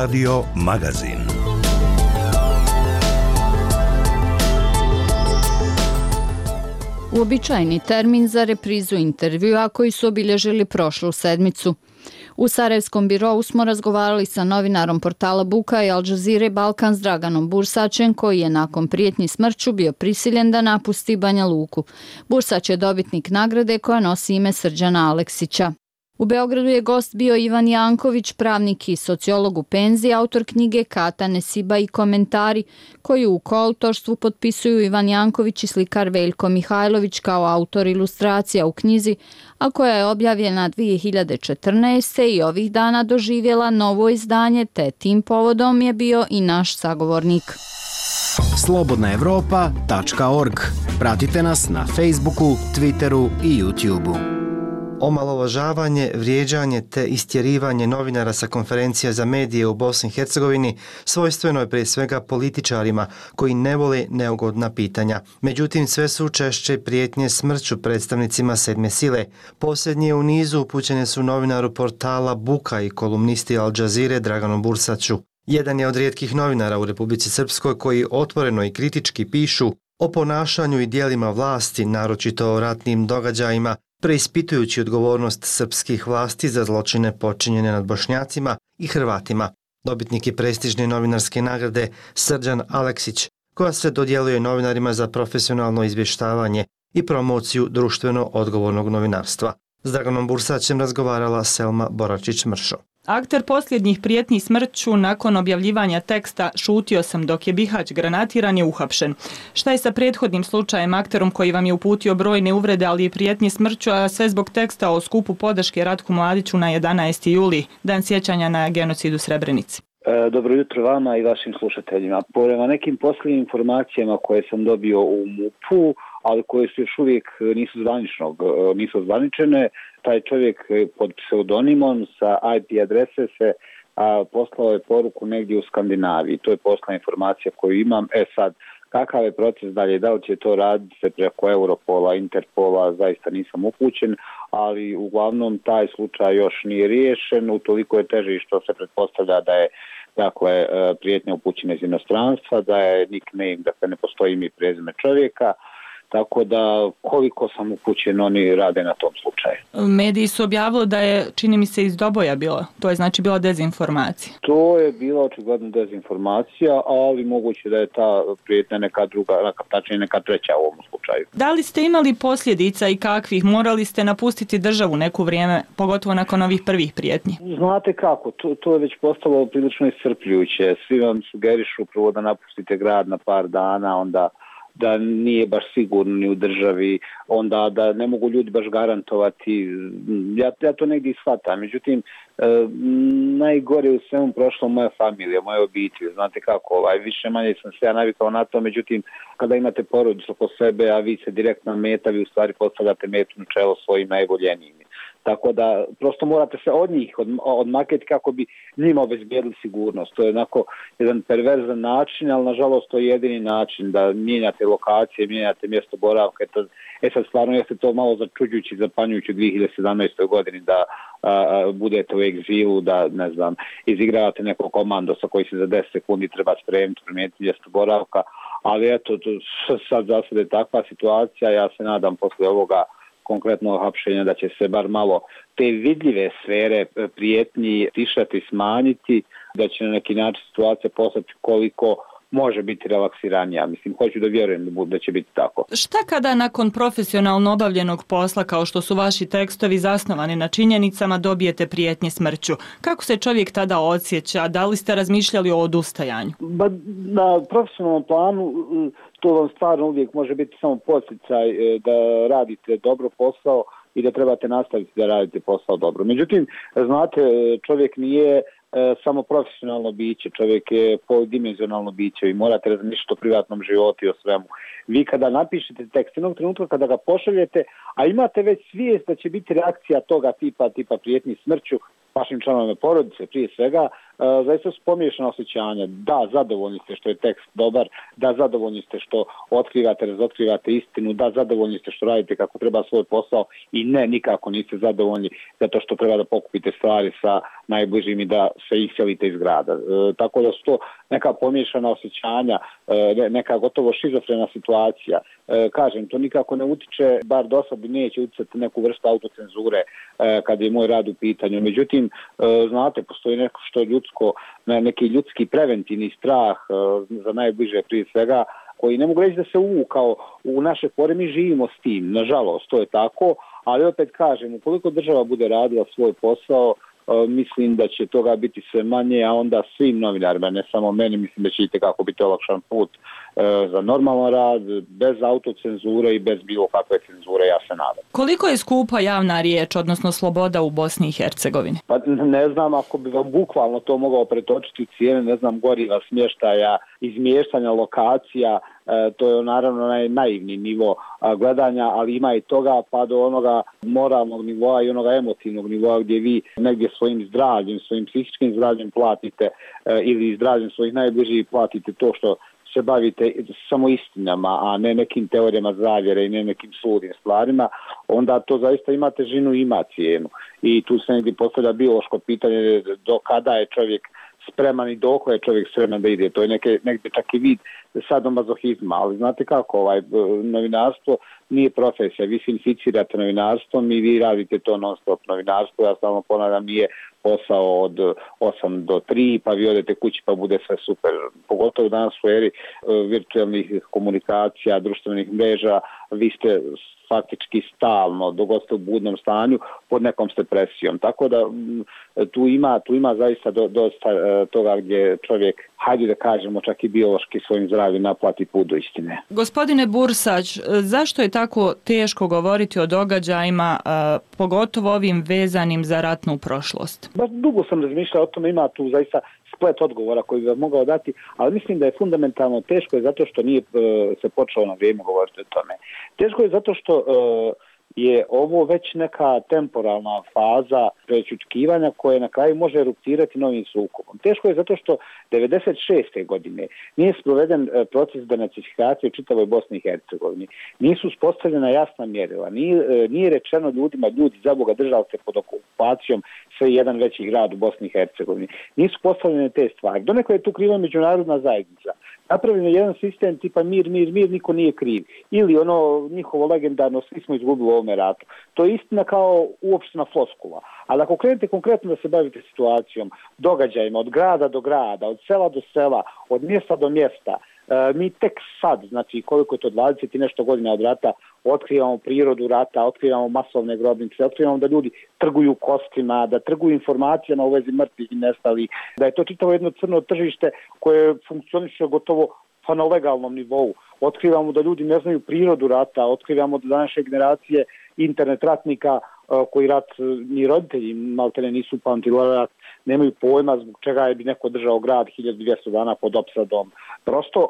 Radio Magazin. Uobičajeni termin za reprizu intervjua koji su obilježili prošlu sedmicu. U Sarajevskom birou smo razgovarali sa novinarom portala Buka i Al Jazeere Balkan s Draganom Bursačem, koji je nakon prijetnji smrću bio prisiljen da napusti Banja Luku. Bursać je dobitnik nagrade koja nosi ime Srđana Aleksića. U Beogradu je gost bio Ivan Janković, pravnik i sociolog u penziji, autor knjige Kata, Nesiba i komentari, koju u koautorstvu potpisuju Ivan Janković i slikar Veljko Mihajlović kao autor ilustracija u knjizi, a koja je objavljena 2014. i ovih dana doživjela novo izdanje, te tim povodom je bio i naš sagovornik. Slobodnaevropa.org. Pratite nas na Facebooku, Twitteru i YouTubeu. Omalovažavanje, vrijeđanje te istjerivanje novinara sa konferencija za medije u Bosni i Hercegovini svojstveno je prije svega političarima koji ne vole neugodna pitanja. Međutim, sve su češće prijetnje smrću predstavnicima sedme sile. Posljednje u nizu upućene su novinaru portala Buka i kolumnisti Al Jazeere Draganu Bursaču. Jedan je od rijetkih novinara u Republici Srpskoj koji otvoreno i kritički pišu o ponašanju i dijelima vlasti, naročito o ratnim događajima, preispitujući odgovornost srpskih vlasti za zločine počinjene nad Bošnjacima i Hrvatima. Dobitnik je prestižne novinarske nagrade Srđan Aleksić, koja se dodjeljuje novinarima za profesionalno izvještavanje i promociju društveno odgovornog novinarstva. S Draganom Bursačem razgovarala Selma Boračić-Mršo. Akter posljednjih prijetnji smrću nakon objavljivanja teksta Šutio sam dok je Bihać granatiran je uhapšen. Šta je sa prethodnim slučajem, akterom koji vam je uputio brojne uvrede, ali i prijetnji smrću, a sve zbog teksta o skupu podrške Ratku Mladiću na 11. juli, dan sjećanja na genocid u Srebrenici? Dobro jutro vama i vašim slušateljima. Prema nekim posljednjim informacijama koje sam dobio u MUP-u, ali koje su još uvijek nisu zvaničene, taj čovjek pod pseudonimom sa IP adrese se poslao je poruku negdje u Skandinaviji. To je posljednja informacija koju imam. Sad, kakav je proces dalje, da li će to raditi se preko Europola, Interpola, zaista nisam upućen, ali uglavnom taj slučaj još nije riješen, utoliko je teži što se pretpostavlja da je prijetnja upućena iz inostranstva, da je nickname, dakle ne postoji ime i prezime čovjeka, tako da koliko sam upućen oni rade na tom slučaju. Mediji su objavili da je, čini mi se, iz Doboja bilo. To je znači bila dezinformacija. To je bila očigledno dezinformacija, ali moguće da je ta prijetnja neka druga, tačnije neka treća u ovom slučaju. Da li ste imali posljedica i kakvih? Morali ste napustiti državu neko vrijeme, pogotovo nakon ovih prvih prijetnji? Znate kako, to je već postalo prilično iscrpljujuće. Svi vam sugerišu prvo da napustite grad na par dana, onda da nije baš sigurno ni u državi, onda da ne mogu ljudi baš garantovati. Ja to negdje shvatam. Međutim, najgore u svemu prošlo moja familija, moja obitelj. Znate kako, više manje sam se ja navikao na to, međutim, kada imate porodicu oko sebe, a vi se direktno meta, vi u stvari postavljate metu na čelo svojim najvoljenijim. Tako da prosto morate se od njih odmaketi kako bi njima obezbijedili sigurnost. To je onako jedan perverzan način, ali nažalost to je jedini način da mijenjate lokacije, mijenjate mjesto boravka. Sad stvarno jeste to malo začuđujući, zapanjujući u 2017. godini da budete u egzilu, da ne znam, izigravate neko komando sa koji se za 10 sekundi treba spremiti, promijeniti mjesto boravka. Ali eto, sad za sada je takva situacija, ja se nadam poslije ovoga konkretno hapšenja da će se bar malo te vidljive sfere prijetnji tišati, smanjiti, da će na neki način situacija postati koliko može biti relaksiranija. Mislim, hoću da vjerujem da će biti tako. Šta kada nakon profesionalno obavljenog posla, kao što su vaši tekstovi zasnovani na činjenicama, dobijete prijetnje smrću? Kako se čovjek tada osjeća? Da li ste razmišljali o odustajanju? Na profesionalnom planu to vam stvarno uvijek može biti samo podsticaj da radite dobro posao i da trebate nastaviti da radite posao dobro. Međutim, znate, čovjek nije samo profesionalno biće, čovjek je polidimenzionalno biće i morate razmišljati o privatnom životu i o svemu. Vi kada napišete tekst, jednog trenutka kada ga pošaljete, a imate već svijest da će biti reakcija toga tipa prijetnji smrću vašim članovima porodice, prije svega, zaista su pomiješana osjećanja. Da, zadovoljni ste što je tekst dobar, da, zadovoljni ste što otkrivate, razotkrivate istinu, da, zadovoljni ste što radite kako treba svoj posao i ne, nikako niste zadovoljni zato što treba da pokupite stvari sa najbližim i da se iselite iz grada. Tako da su to neka pomiješana osjećanja, neka gotovo šizofrena situacija. Kažem, to nikako ne utiče, bar do sad neće uticati neku vrstu autocenzure kada je moj rad u pitanju. Međutim, znate, postoji neko što je ljudsko, neki ljudski preventivni strah za najbliže prije svega, koji ne mogu reći da se uvukao u naše pore, mi živimo s tim, nažalost, to je tako, ali opet kažem, ukoliko država bude radila svoj posao, mislim da će toga biti sve manje, a onda svim novinarima, ne samo meni, mislim da će itekako biti olakšan put za normalan rad, bez autocenzure i bez bilo kakve cenzure, ja se nadam. Koliko je skupa javna riječ, odnosno sloboda u Bosni i Hercegovini? Pa ne znam, ako bi vam bukvalno to mogao pretočiti cijene, ne znam, goriva, smještaja, izmještanja lokacija, to je naravno naivni nivo gledanja, ali ima i toga pa do onoga moralnog nivoa i onoga emotivnog nivoa gdje vi negdje svojim zdravljem, svojim psihičkim zdravljem platite ili zdravljem svojih najbližih platite to što se bavite samo istinama, a ne nekim teorijama zavjere i ne nekim suludim stvarima, onda to zaista ima težinu i ima cijenu. I tu se negdje postavlja biološko pitanje do kada je čovjek spreman i dokle je čovjek spreman da ide. To je negdje čak i vid sadomazohizma, ali znate kako, novinarstvo nije profesija, vi se inficirate novinarstvom i vi radite to non stop novinarstvo, ja stalno ponavljam, nije posao od 8 do 3, pa vi odete kući pa bude sve super. Pogotovo danas u eri virtualnih komunikacija, društvenih mreža, vi ste faktički stalno, dok ste u budnom stanju, pod nekom ste presijom. Tako da tu ima zaista dosta toga gdje čovjek, hajde da kažemo, čak i biološki svojim zdravljem naplati put do istine. Gospodine Bursać, zašto je tako teško govoriti o događajima, pogotovo ovim vezanim za ratnu prošlost? Baš dugo sam razmišljao o tome, ima tu zaista splet odgovora koji bi vam mogao dati, ali mislim da je fundamentalno teško je zato što nije se počelo na vrijeme govoriti o tome. Teško je zato što je ovo već neka temporalna faza prećutkivanja koje na kraju može eruptirati novim sukobom. Teško je zato što 1996. godine nije sproveden proces denacifikacije u čitavoj Bosni i Hercegovini. Nisu uspostavljena jasna mjerila. Nije rečeno ljudima, ljudi, za Boga, držali se pod okupacijom sve jedan veći grad u Bosni i Hercegovini. Nisu postavljene te stvari. Donekle je tu kriva međunarodna zajednica. Napravljen je jedan sistem tipa mir, niko nije kriv. Ili ono njihovo legendarno, svi smo izgubili u ovome ratu. To je istina kao uopštena floskula. Ali ako krenete konkretno da se bavite situacijom, događajima, od grada do grada, od sela do sela, od mjesta do mjesta, mi tek sad, znači koliko je to 20 i nešto godina od rata, otkrivamo prirodu rata, otkrivamo masovne grobnice, otkrivamo da ljudi trguju kostima, da trguju informacijama u vezi mrtvih i nestalih, da je to čitavo jedno crno tržište koje funkcioniše gotovo pa na legalnom nivou. Otkrivamo da ljudi ne znaju prirodu rata, otkrivamo da današnje generacije internet ratnika koji rat ni roditelji maltene nisu pamtili rat, nemaju pojma zbog čega bi neko držao grad 1200 dana pod opsadom. Prosto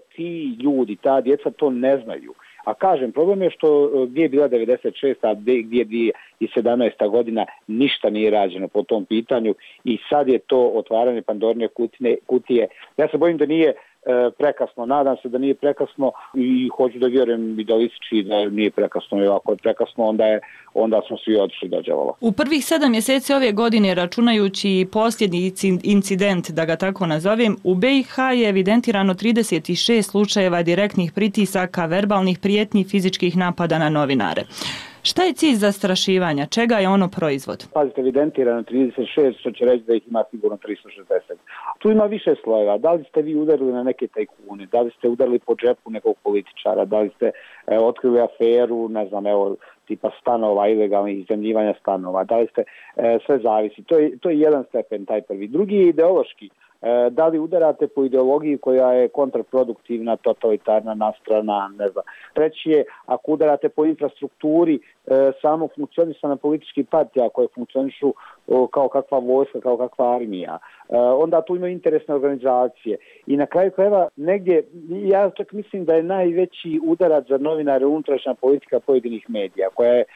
ti ljudi, ta djeca to ne znaju. A kažem, problem je što gdje je bila 96. a gdje je 2017. godina, ništa nije rađeno po tom pitanju i sad je to otvaranje Pandorine kutije. Ja se bojim da nije prekasno, nadam se da nije prekasno i hoću da vjerujem i da liči da nije prekasno, i ako je prekasno onda smo svi otišli do đavola. U prvih 7 mjeseci ove godine, računajući posljednji incident, da ga tako nazovem, u BiH je evidentirano 36 slučajeva direktnih pritisaka, verbalnih prijetnji, fizičkih napada na novinare. Šta je cilj zastrašivanja? Čega je ono proizvod? Pazite, evidentirano 36, što će reći da ih ima sigurno 360. Tu ima više slojeva. Da li ste vi udarili na neke tajkune? Da li ste udarili po džepu nekog političara? Da li ste otkrili aferu, ne znam, tipa stanova, ilegalnih iznajmljivanja stanova? Da li ste, sve zavisi. To je jedan stepen, taj prvi. Drugi je ideološki. Da li udarate po ideologiji koja je kontraproduktivna, totalitarna, nastrana, ne znam. Treći je, ako udarate po infrastrukturi samog funkcionisanja političkih partija koje funkcionišu kao kakva vojska, kao kakva armija. Onda tu imaju interesne organizacije. I na kraju krajeva negdje, ja čak mislim da je najveći udarac za novinare unutrašnja politika pojedinih medija, koja je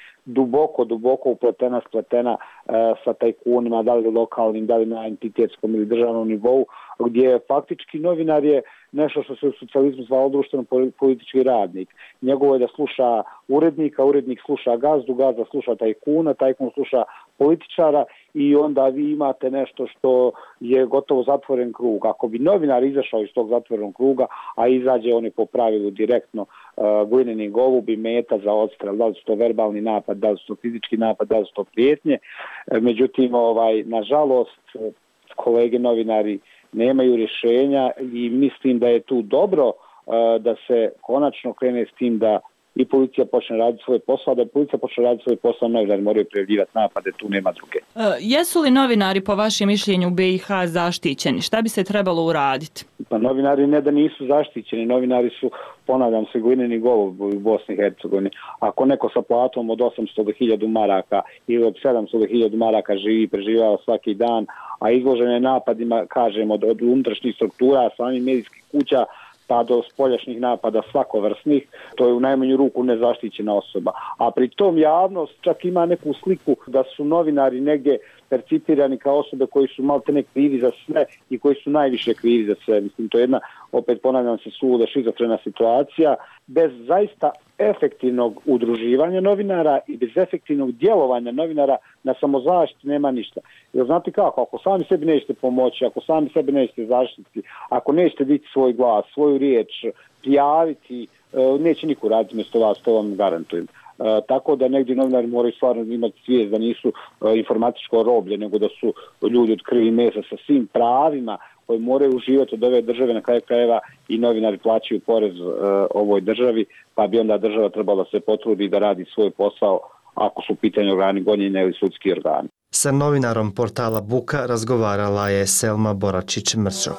duboko spletena sa tajkunima, da li lokalnim, da li na entitetskom ili državnom nivou, gdje faktički novinar je nešto što se u socijalizmu zvalo društveno politički radnik. Njegovo je da sluša urednika, urednik sluša gazdu, gazda sluša tajkuna, tajkun sluša političara i onda vi imate nešto što je gotovo zatvoren krug. Ako bi novinar izašao iz tog zatvorenog kruga, a izađe on je po pravilu direktno glineni golub i meta za odstrel, da li su to verbalni napad, da li su to fizički napad, da li su to prijetnje. Međutim, nažalost, kolege novinari nemaju rješenja i mislim da je tu dobro da se konačno krene s tim da i policija počne raditi svoj posao, da policija počne raditi svoj posao, novinari moraju prijavljivati napade, tu nema druge. Jesu li novinari po vašem mišljenju u BiH zaštićeni? Šta bi se trebalo uraditi? Pa novinari ne da nisu zaštićeni, novinari su, ponavljam se, glineni golub u Bosni i Hercegovini. Ako neko sa platom od 800 do 1000 maraka ili od 700 do 1000 maraka živi i preživljava svaki dan, a izložen je napadima, kažem, od unutrašnjih struktura, samih medijskih kuća, pa do spoljašnjih napada svakovrsnih, to je u najmanju ruku nezaštićena osoba. A pri tom javnost čak ima neku sliku da su novinari negdje percipirani kao osobe koji su maltene krivi za sve i koji su najviše krivi za sve. Mislim, to je jedna, opet ponavljam se, suluda šizofrena situacija. Bez zaista efektivnog udruživanja novinara i bez efektivnog djelovanja novinara na samozaštiti nema ništa. Jer znate kako, ako sami sebi nećete pomoći, ako sami sebi nećete zaštiti, ako nećete biti svoj glas, svoju riječ, prijaviti, neće niko raditi mjesto vas, to vam garantujem. Tako da negdje novinari moraju stvarno imati svijest da nisu informatičko roblje, nego da su ljudi od krvi i mesa sa svim pravima koji moraju uživati od ove države, na kraju krajeva i novinari plaćaju porez ovoj državi, pa bi onda država trebala se potrudi da radi svoj posao ako su u pitanju organi gonjenja ili sudski organi. Sa novinarom portala Buka razgovarala je Selma Boračić-Mrčo.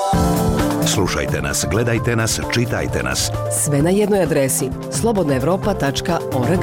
Slušajte nas, gledajte nas, čitajte nas. Sve na jednoj adresi slobodnaevropa.org.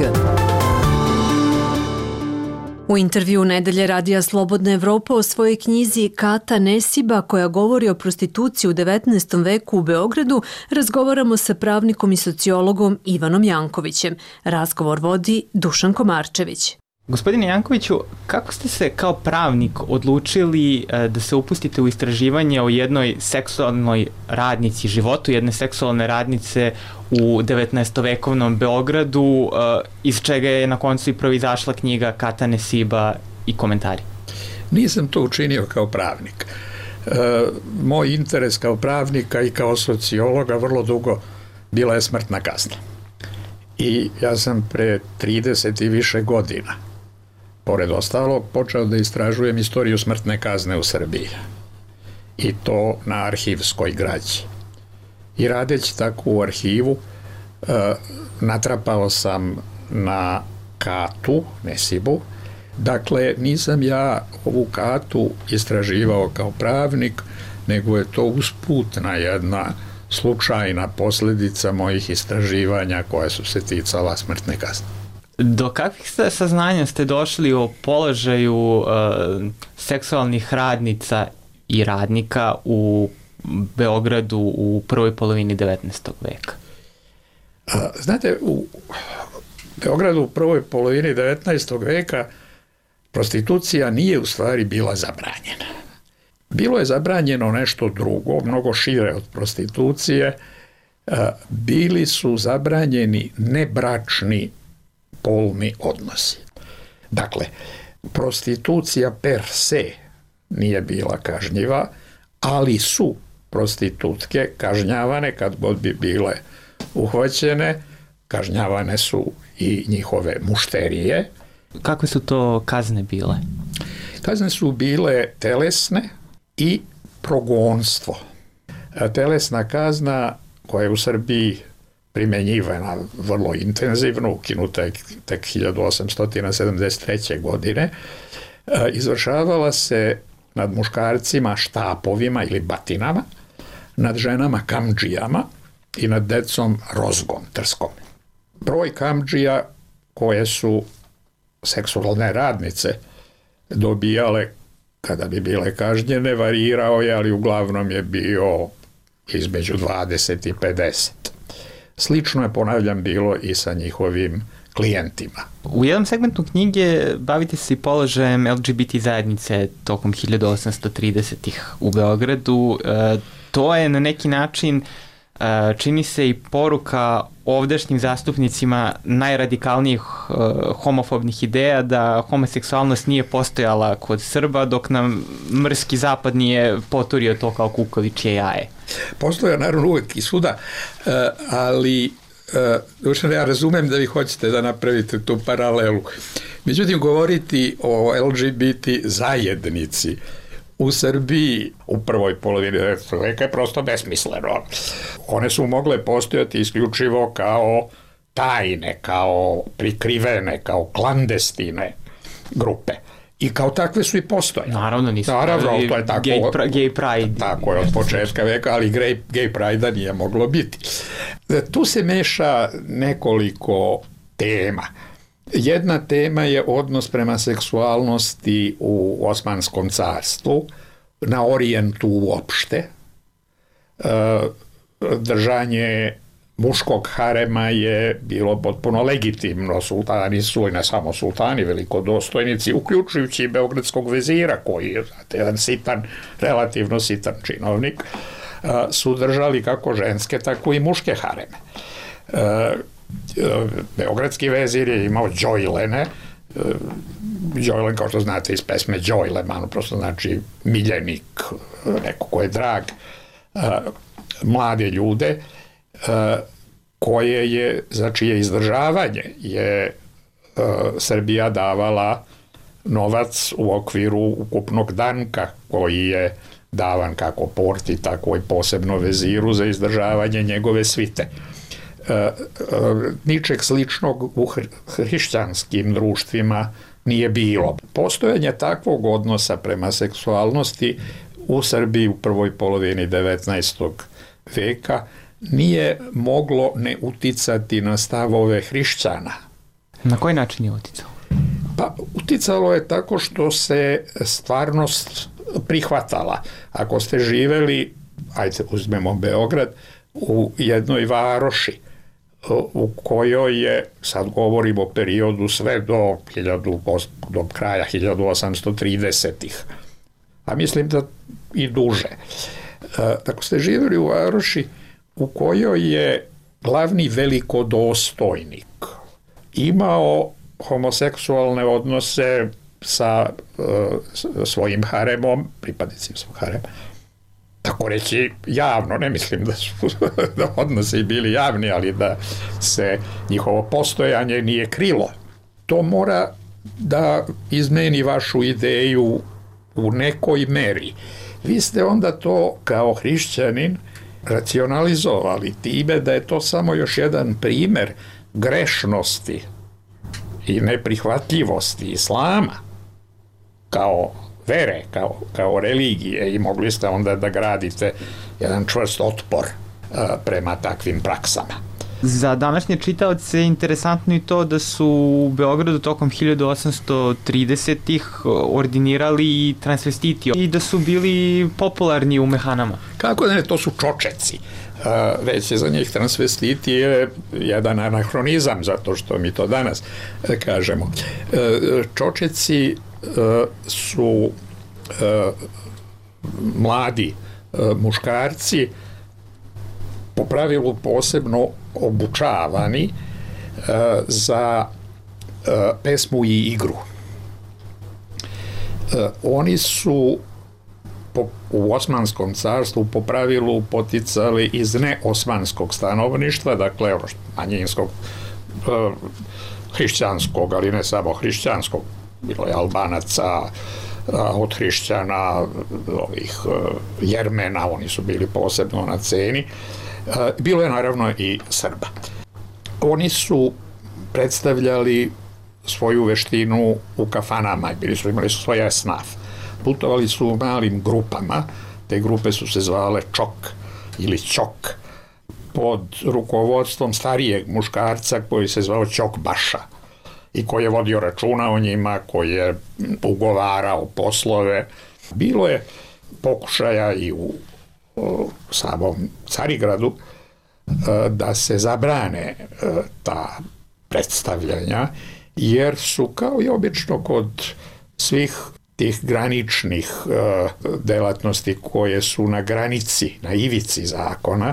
U intervju Nedelje radija Slobodna Evropa o svojoj knjizi Kata Nesiba, koja govori o prostituciji u 19. veku u Beogradu, razgovaramo sa pravnikom i sociologom Ivanom Jankovićem. Razgovor vodi Dušan Komarčević. Gospodine Jankoviću, kako ste se kao pravnik odlučili da se upustite u istraživanje o jednoj seksualnoj radnici, životu jedne seksualne radnice u 19-vekovnom Beogradu, iz čega je na koncu i proizašla knjiga Kata Nesiba i komentari? Nisam to učinio kao pravnik. Moj interes kao pravnika i kao sociologa vrlo dugo bila je smrtna kazna. I ja sam pre 30 i više godina, pored ostalog, počeo da istražujem istoriju smrtne kazne u Srbiji. I to na arhivskoj građi. I radeći tako u arhivu, natrapao sam na Katu Nesibu. Dakle, nisam ja ovu Katu istraživao kao pravnik, nego je to usputna jedna slučajna posljedica mojih istraživanja koja su se ticala smrtne kazne. Do kakvih saznanja ste došli o položaju seksualnih radnica i radnika u Beogradu u prvoj polovini 19. veka? Znate, u Beogradu u prvoj polovini 19. veka prostitucija nije u stvari bila zabranjena. Bilo je zabranjeno nešto drugo, mnogo šire od prostitucije. Bili su zabranjeni nebračni polni odnosi. Dakle, prostitucija per se nije bila kažnjiva, ali su prostitutke kažnjavane kad god bi bile uhvaćene, kažnjavane su i njihove mušterije. Kakve su to kazne bile? Kazne su bile telesne i progonstvo. Telesna kazna koja je u Srbiji primjenjivana vrlo intenzivno, ukinuta je tek 1873. godine, izvršavala se nad muškarcima štapovima ili batinama, nad ženama kamdžijama i nad decom rozgom, trskom. Broj kamdžija koje su seksualne radnice dobijale kada bi bile kažnjene, varirao je, ali uglavnom je bio između 20 i 50. Slično je, ponavljam, bilo i sa njihovim klijentima. U jednom segmentu knjige bavite se i položajem LGBT zajednice tokom 1830-ih u Beogradu. To je na neki način, čini se, i poruka ovdašnjim zastupnicima najradikalnijih homofobnih ideja da homoseksualnost nije postojala kod Srba, dok nam mrski zapad nije poturio to kao kukavičje jaje. Postoja naravno uvek i svuda, ali ja razumem da vi hoćete da napravite tu paralelu. Međutim, govoriti o LGBT zajednici u Srbiji u prvoj polovini 19. veka je prosto besmisleno. One su mogle postojati isključivo kao tajne, kao prikrivene, kao klandestine grupe. I kao takve su i postojale. Naravno, nisu. Naravno, to je tako. Gay Pride. Tako je od početka veka, ali Gay Pride-a nije moglo biti. Tu se meša nekoliko tema. Jedna tema je odnos prema seksualnosti u Osmanskom carstvu, na Orijentu uopšte. Držanje muškog harema je bilo potpuno legitimno. Sultani su, i ne samo sultani, velikodostojnici, uključujući i beogradskog vezira, koji je jedan sitan, relativno sitan činovnik, su držali kako ženske, tako i muške hareme. Beogradski vezir je imao džojlene. Džojlen, kao što znate iz pesme Džojleman, prosto znači miljenik, neko ko je drag, mlade ljude, koje je, za čije izdržavanje je Srbija davala novac u okviru ukupnog danka koji je davan kako porti, tako i posebno veziru za izdržavanje njegove svite. Ničeg sličnog u hrišćanskim društvima nije bilo. Postojanje takvog odnosa prema seksualnosti u Srbiji u prvoj polovini 19. veka nije moglo ne uticati na stavove hrišćana. Na koji način je uticalo? Pa uticalo je tako što se stvarnost prihvatala. Ako ste živeli, ajde uzmemo Beograd, u jednoj varoši u kojoj je, sad govorimo o periodu sve do kraja 1830-ih, a mislim da i duže. Ako ste živjeli u varoši u kojoj je glavni velikodostojnik imao homoseksualne odnose sa svojim haremom, pripadnicima svog harema, tako reći javno, ne mislim da su da odnosi bili javni, ali da se njihovo postojanje nije krilo. To mora da izmeni vašu ideju u nekoj meri. Vi ste onda to kao hrišćanin racionalizovali time da je to samo još jedan primer grešnosti i neprihvatljivosti islama kao vere, kao religije, i mogli ste onda da gradite jedan čvrst otpor prema takvim praksama. Za današnje čitaoce je interesantno i to da su u Beogradu tokom 1830-ih ordinirali i transvestiti i da su bili popularni u mehanama. Kako da ne, to su čočeci. Već je za njih transvestiti je jedan anahronizam, zato što mi to danas kažemo. Čočeci su mladi muškarci, po pravilu posebno obučavani za pesmu i igru. Oni su u Osmanskom carstvu po pravilu poticali iz neosmanskog stanovništva, dakle manjinskog, hrišćanskog, ali ne samo hrišćanskog, bilo je Albanaca, od hrišćana, ovih Jermena, oni su bili posebno na ceni. Bilo je naravno i Srba. Oni su predstavljali svoju veštinu u kafanama, imali su svoj esnaf. Putovali su u malim grupama, te grupe su se zvale Čok ili Ćok, pod rukovodstvom starijeg muškarca koji se zvao Ćok Baša. i koji je vodio računa o njima, koji je ugovarao poslove. Bilo je pokušaja i u samom Carigradu da se zabrane ta predstavljanja, jer su, kao i obično kod svih tih graničnih delatnosti koje su na granici, na ivici zakona,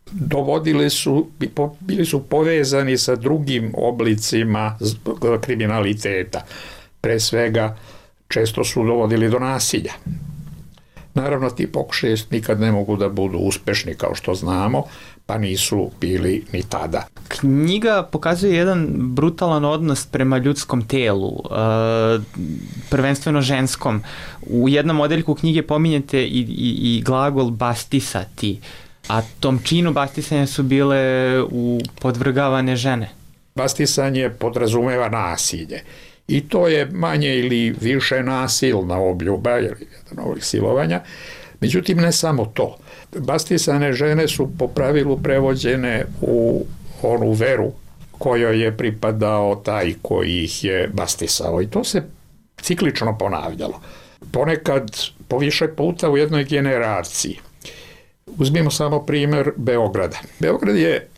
bili su povezani sa drugim oblicima kriminaliteta. Pre svega, često su dovodili do nasilja. Naravno, ti pokušaji nikad ne mogu da budu uspešni, kao što znamo, pa nisu bili ni tada. Knjiga pokazuje jedan brutalan odnos prema ljudskom telu, prvenstveno ženskom. U jednom odeljku knjige pominjete i glagol bastisati, a tom činu bastisanja su bile podvrgavane žene. Bastisanje podrazumeva nasilje. I to je manje ili više nasilna obljuba, ili jedan ovih silovanja. Međutim, ne samo to. Bastisane žene su po pravilu prevođene u onu veru kojoj je pripadao taj koji ih je bastisao. I to se ciklično ponavljalo. Ponekad po više puta u jednoj generaciji. Uzmimo samo primjer Beograda. Beograd je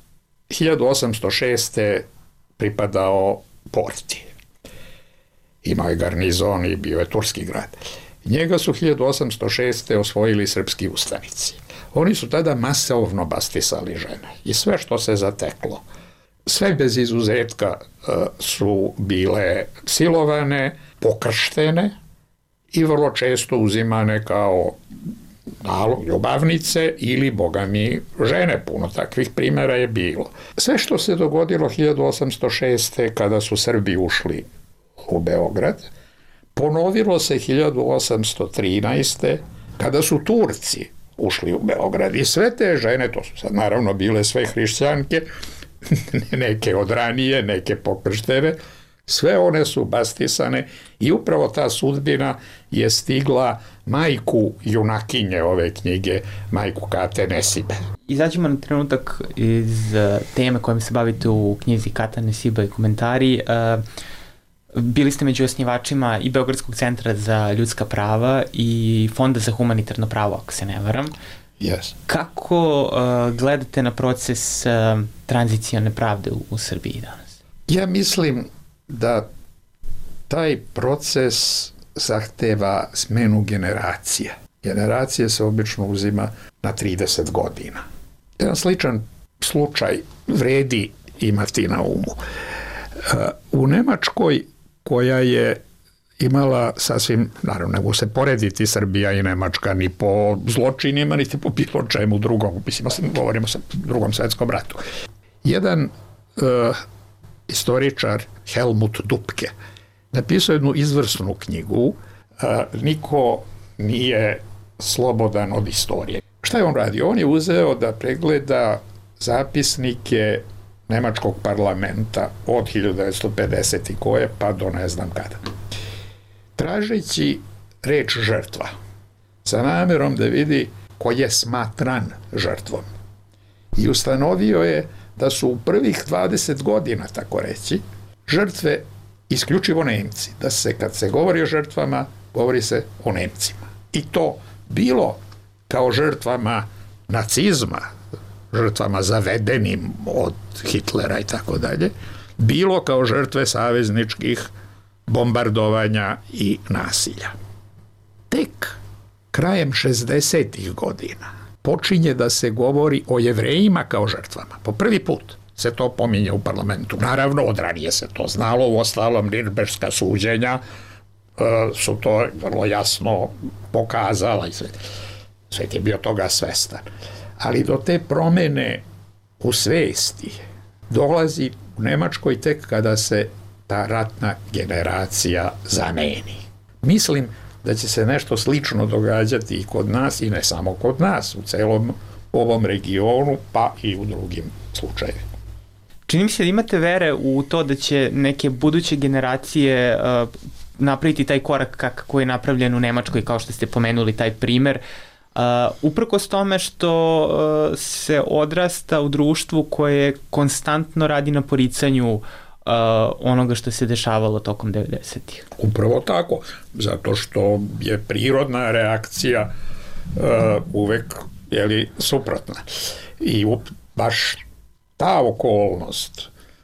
1806. pripadao Porti. Imao je garnizon i bio je turski grad. Njega su 1806. osvojili srpski ustanici. Oni su tada masovno bastisali žene i sve što se zateklo. Sve bez izuzetka su bile silovane, pokrštene i vrlo često uzimane kao ljubavnice ili, boga mi, žene. Puno takvih primjera je bilo. Sve što se dogodilo 1806. kada su Srbi ušli u Beograd, ponovilo se 1813. kada su Turci ušli u Beograd i sve te žene, to su sad naravno bile sve hrišćanke, neke od ranije, neke pokrštene, sve one su bastisane i upravo ta sudbina je stigla majku junakinje ove knjige, majku Kate Nesibe. Izađemo na trenutak iz teme kojom se bavite u knjizi Kata Nesiba i komentari. Bili ste među osnivačima i Beogradskog centra za ljudska prava i Fonda za humanitarno pravo, ako se ne varam. Yes. Kako gledate na proces tranzicione pravde u Srbiji danas? Ja mislim da taj proces zahteva smenu generacija. Generacije se obično uzima na 30 godina. Jedan sličan slučaj vredi imati na umu. U Nemačkoj, koja je imala sasvim, naravno, ne mogu se porediti Srbija i Nemačka ni po zločinima, niti po bilo čemu drugom, mislim, govorimo o Drugom svetskom ratu. Jedan historičar, Helmut Dupke, napisao jednu izvrsnu knjigu, Niko nije slobodan od istorije. Šta je on radio? On je uzeo da pregleda zapisnike Nemačkog parlamenta od 1950. koje pa do ne znam kada. Tražeći reč žrtva, sa namjerom da vidi ko je smatran žrtvom. I ustanovio je da su u prvih 20 godina, tako reći, žrtve isključivo Nemci. Da se, kad se govori o žrtvama, govori se o Nemcima. I to bilo kao žrtvama nacizma, žrtvama zavedenim od Hitlera i tako dalje, bilo kao žrtve savezničkih bombardovanja i nasilja. Tek krajem 60. godina počinje da se govori o Jevrejima kao žrtvama. Po prvi put se to pominje u parlamentu. Naravno, od ranije se to znalo, u ostalom Nirnberška suđenja su to vrlo jasno pokazala i svet je bio toga svestan. Ali do te promene u svesti dolazi u Nemačkoj tek kada se ta ratna generacija zameni. Mislim da će se nešto slično događati i kod nas, i ne samo kod nas, u celom ovom regionu, pa i u drugim slučajevima. Čini mi se da imate vere u to da će neke buduće generacije napraviti taj korak kako je napravljen u Nemačkoj, kao što ste pomenuli taj primer, uprkos tome što se odrasta u društvu koje konstantno radi na poricanju onoga što se dešavalo tokom 90-ih? Upravo tako, zato što je prirodna reakcija uvek suprotna. I baš ta okolnost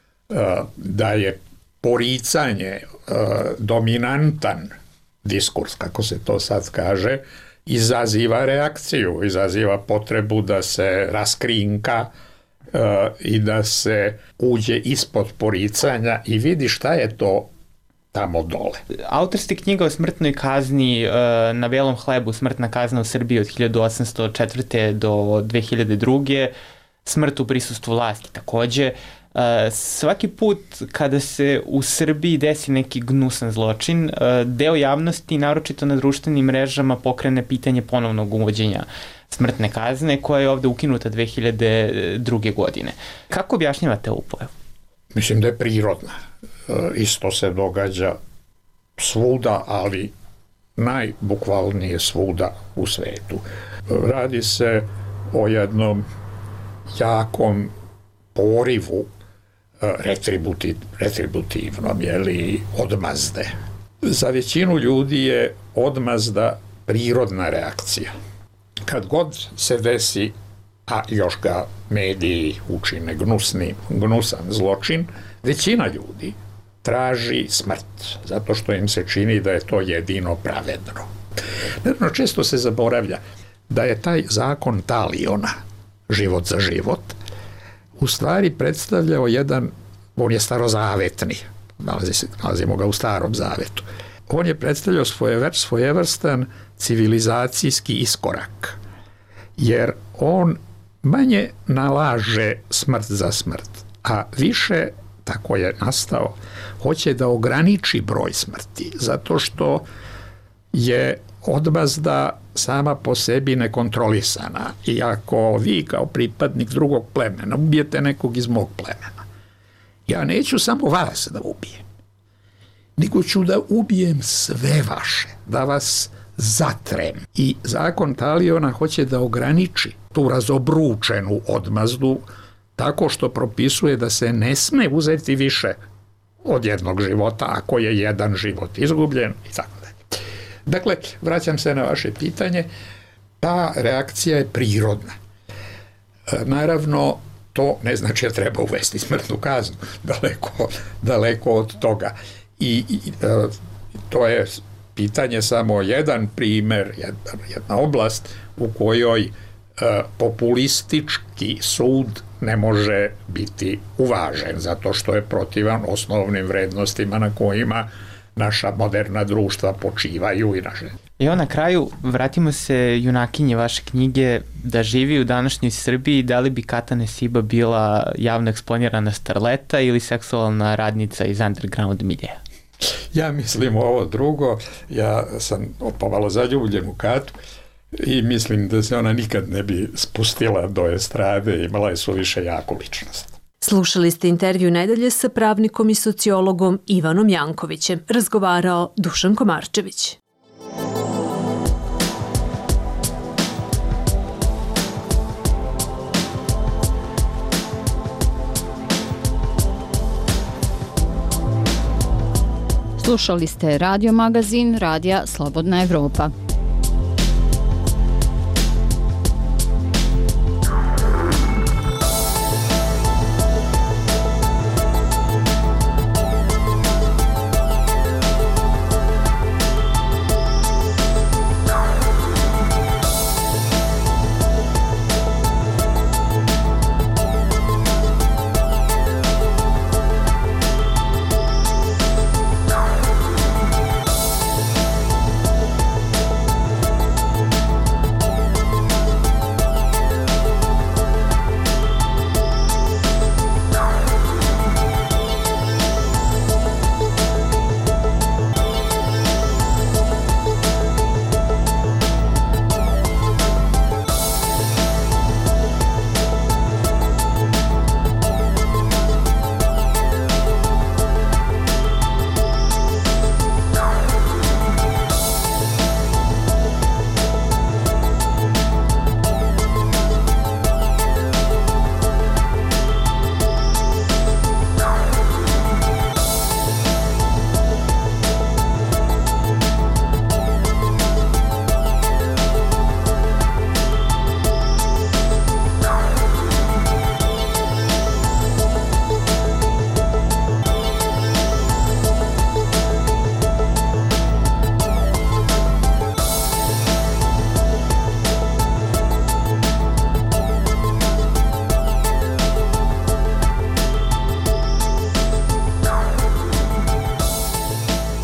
da je poricanje dominantan diskurs, kako se to sad kaže, izaziva reakciju, izaziva potrebu da se raskrinka i da se uđe ispod poricanja i vidi šta je to tamo dole. Autor ste knjiga o smrtnoj kazni Na belom hlebu, smrtna kazna u Srbiji od 1804. do 2002. Smrt u prisustvu vlasti takođe. Svaki put kada se u Srbiji desi neki gnusan zločin, deo javnosti, naročito na društvenim mrežama, pokrene pitanje ponovnog uvođenja smrtne kazne, koja je ovde ukinuta 2002. godine. Kako objašnjavate ovu pojavu? Mislim da je prirodna. Isto se događa svuda, ali najbukvalnije svuda u svetu. Radi se o jednom jakom porivu retributivnom, odmazde. Za većinu ljudi je odmazda prirodna reakcija. Kad god se desi, a još ga mediji učine gnusan zločin, većina ljudi traži smrt, zato što im se čini da je to jedino pravedno. Naravno, često se zaboravlja da je taj zakon Taliona, život za život, u stvari predstavljao on je starozavetni, nalazimo ga u Starom zavetu, on je predstavljao svojevrstan civilizacijski iskorak, jer on manje nalaže smrt za smrt, a više, tako je nastao, hoće da ograniči broj smrti, zato što je odmazda sama po sebi nekontrolisana. I ako vi kao pripadnik drugog plemena ubijete nekog iz mog plemena, ja neću samo vas da ubijem, nego ću da ubijem sve vaše, da vas zatrem. I zakon Taliona hoće da ograniči tu razobručenu odmazdu tako što propisuje da se ne sme uzeti više od jednog života ako je jedan život izgubljen i tako dalje. Dakle, vraćam se na vaše pitanje, ta reakcija je prirodna. Naravno, to ne znači da treba uvesti smrtnu kaznu, daleko od toga. I to je pitanje samo jedan primer, jedna oblast u kojoj populistički sud ne može biti uvažen, zato što je protivan osnovnim vrednostima na kojima naša moderna društva počivaju i naše. Evo na kraju, vratimo se junakinje vaše knjige Da živi u današnjoj Srbiji, da li bi Kata Nesiba bila javno eksponirana starleta ili seksualna radnica iz underground miljeja? Ja mislim ovo drugo, ja sam pomalo zaljubljen u Katu i mislim da se ona nikad ne bi spustila do estrade, imala je suviše jaku ličnost. Slušali ste intervju nedelje sa pravnikom i sociologom Ivanom Jankovićem. Razgovarao Dušan Komarčević. Slušali ste radio magazin Radija Slobodna Evropa.